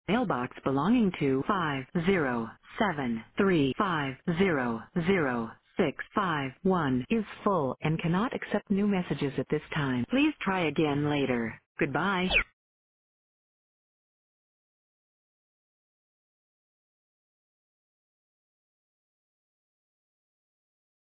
mailbox belonging to 50735000651 is full and cannot accept new messages at this time. Please try again later. Goodbye.